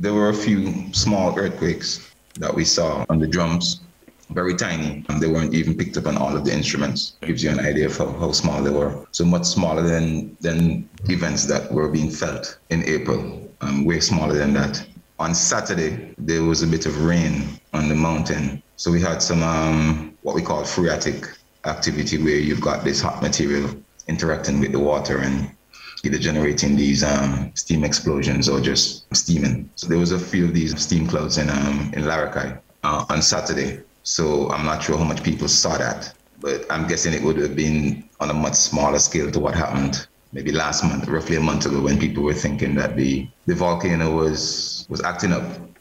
There were a few small earthquakes that we saw on the drums, very tiny, and they weren't even picked up on all of the instruments. It gives you an idea of how small they were. So much smaller than events that were being felt in April, way smaller than that. On Saturday, there was a bit of rain on the mountain. So we had some what we call phreatic activity, where you've got this hot material interacting with the water and either generating these steam explosions or just steaming. So there was a few of these steam clouds in Laracay on Saturday. So I'm not sure how much people saw that, but I'm guessing it would have been on a much smaller scale to what happened maybe last month, roughly a month ago, when people were thinking that the volcano was acting up.